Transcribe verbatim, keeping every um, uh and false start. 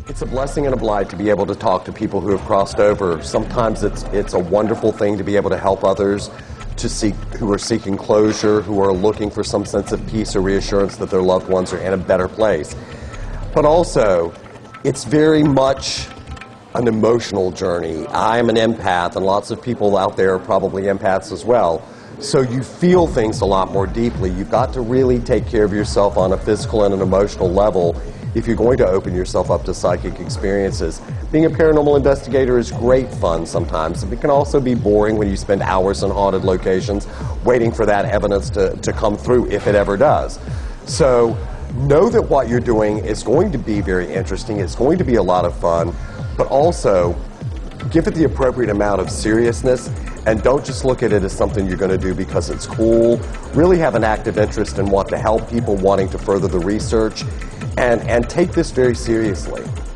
It's a blessing and a blight to be able to talk to people who have crossed over. Sometimes it's it's a wonderful thing to be able to help others to seek who are seeking closure, who are looking for some sense of peace or reassurance that their loved ones are in a better place. But also, it's very much an emotional journey. I'm an empath, and lots of people out there are probably empaths as well. So you feel things a lot more deeply. You've got to really take care of yourself on a physical and an emotional level if you're going to open yourself up to psychic experiences. Being a paranormal investigator is great fun sometimes. It can also be boring when you spend hours in haunted locations waiting for that evidence to, to come through, if it ever does. So know that what you're doing is going to be very interesting. It's going to be a lot of fun, but also give it the appropriate amount of seriousness, and don't just look at it as something you're going to do because it's cool. Really have an active interest in want to help people, wanting to further the research, and, and take this very seriously.